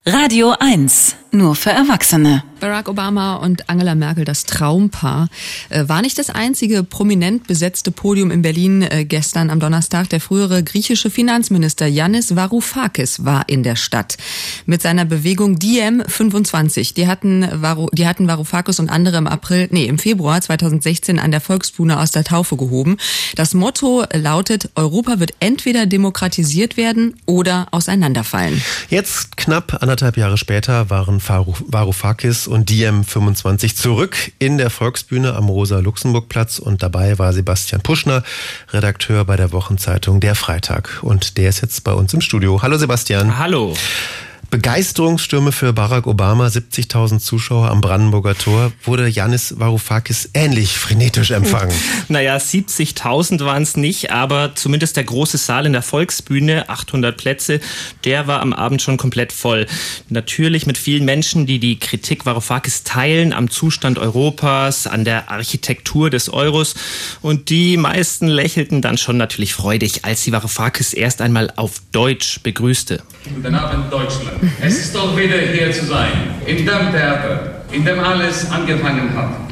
Radio 1, nur für Erwachsene. Barack Obama und Angela Merkel, das Traumpaar, war nicht das einzige prominent besetzte Podium in Berlin gestern am Donnerstag. Der frühere griechische Finanzminister Yannis Varoufakis war in der Stadt mit seiner Bewegung Diem25. Die hatten Varoufakis und andere im Februar 2016 an der Volksbühne aus der Taufe gehoben. Das Motto lautet: Europa wird entweder demokratisiert werden oder auseinanderfallen. Jetzt, knapp 1,5 Jahre später, waren Varoufakis und Diem25 zurück in der Volksbühne am Rosa-Luxemburg-Platz und dabei war Sebastian Puschner, Redakteur bei der Wochenzeitung Der Freitag, und der ist jetzt bei uns im Studio. Hallo Sebastian. Hallo. Begeisterungsstürme für Barack Obama, 70.000 Zuschauer am Brandenburger Tor. Wurde Yannis Varoufakis ähnlich frenetisch empfangen? Naja, 70.000 waren es nicht, aber zumindest der große Saal in der Volksbühne, 800 Plätze, der war am Abend schon komplett voll. Natürlich mit vielen Menschen, die die Kritik Varoufakis teilen am Zustand Europas, an der Architektur des Euros. Und die meisten lächelten dann schon natürlich freudig, als sie Varoufakis erst einmal auf Deutsch begrüßte. Guten Abend, Deutschland. Es ist doch wieder hier zu sein, in dem Theater, in dem alles angefangen hat.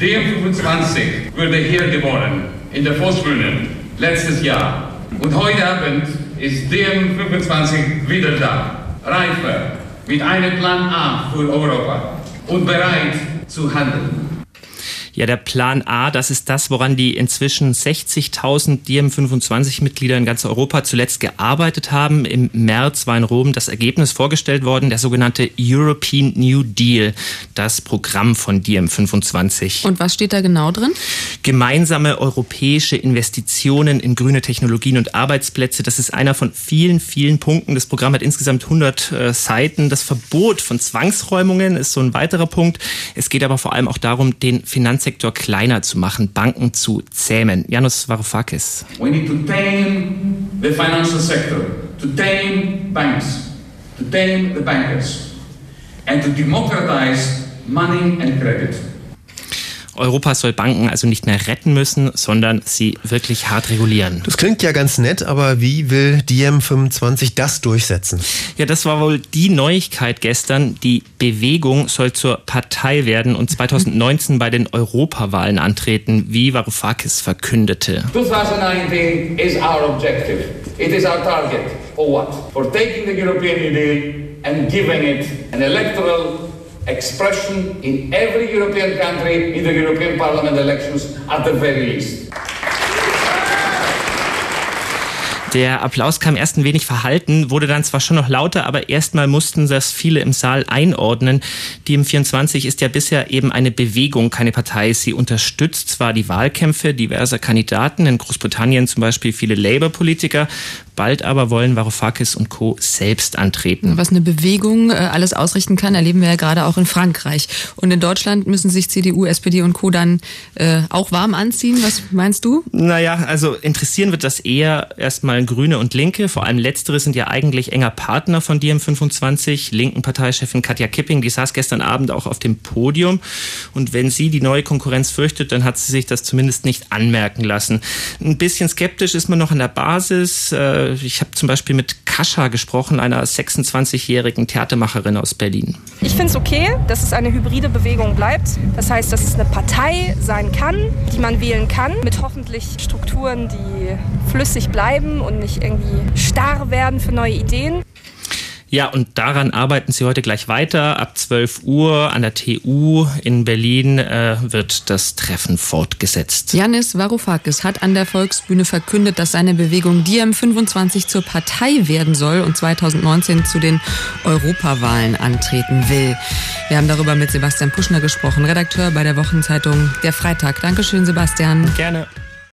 Diem25 wurde hier geboren, in der Volksbühne, letztes Jahr. Und heute Abend ist Diem25 wieder da, reifer, mit einem Plan A für Europa und bereit zu handeln. Ja, der Plan A, das ist das, woran die inzwischen 60.000 Diem25-Mitglieder in ganz Europa zuletzt gearbeitet haben. Im März war in Rom das Ergebnis vorgestellt worden, der sogenannte European New Deal, das Programm von Diem25. Und was steht da genau drin? Gemeinsame europäische Investitionen in grüne Technologien und Arbeitsplätze, das ist einer von vielen, vielen Punkten. Das Programm hat insgesamt 100 Seiten. Das Verbot von Zwangsräumungen ist so ein weiterer Punkt. Es geht aber vor allem auch darum, den Finanzsektor kleiner zu machen, Banken zu zähmen. Yannis Varoufakis. We need to tame the financial sector, to tame banks, to tame the bankers and to democratize money and credit. Europa soll Banken also nicht mehr retten müssen, sondern sie wirklich hart regulieren. Das klingt ja ganz nett, aber wie will Diem25 das durchsetzen? Ja, das war wohl die Neuigkeit gestern. Die Bewegung soll zur Partei werden und 2019 bei den Europawahlen antreten, wie Varoufakis verkündete. 2019 is our objective. It is our target. For what? For taking the European Union and giving it an electoral expression in every European country in the European Parliament elections at the very least. Der Applaus kam erst ein wenig verhalten, wurde dann zwar schon noch lauter, aber erstmal mussten das viele im Saal einordnen. Diem24 ist ja bisher eben eine Bewegung, keine Partei. Sie unterstützt zwar die Wahlkämpfe diverser Kandidaten, in Großbritannien zum Beispiel viele Labour-Politiker, bald aber wollen Varoufakis und Co. selbst antreten. Was eine Bewegung alles ausrichten kann, erleben wir ja gerade auch in Frankreich. Und in Deutschland müssen sich CDU, SPD und Co. dann auch warm anziehen. Was meinst du? Naja, also interessieren wird das eher erstmal Grüne und Linke. Vor allem Letztere sind ja eigentlich enger Partner von Diem25. Linken Parteichefin Katja Kipping, die saß gestern Abend auch auf dem Podium. Und wenn sie die neue Konkurrenz fürchtet, dann hat sie sich das zumindest nicht anmerken lassen. Ein bisschen skeptisch ist man noch an der Basis. Ich habe zum Beispiel mit Kascha gesprochen, einer 26-jährigen Theatermacherin aus Berlin. Ich finde es okay, dass es eine hybride Bewegung bleibt. Das heißt, dass es eine Partei sein kann, die man wählen kann, mit hoffentlich Strukturen, die flüssig bleiben und nicht irgendwie starr werden für neue Ideen. Ja, und daran arbeiten sie heute gleich weiter. Ab 12 Uhr an der TU in Berlin wird das Treffen fortgesetzt. Yannis Varoufakis hat an der Volksbühne verkündet, dass seine Bewegung Diem25 zur Partei werden soll und 2019 zu den Europawahlen antreten will. Wir haben darüber mit Sebastian Puschner gesprochen, Redakteur bei der Wochenzeitung Der Freitag. Dankeschön, Sebastian. Gerne.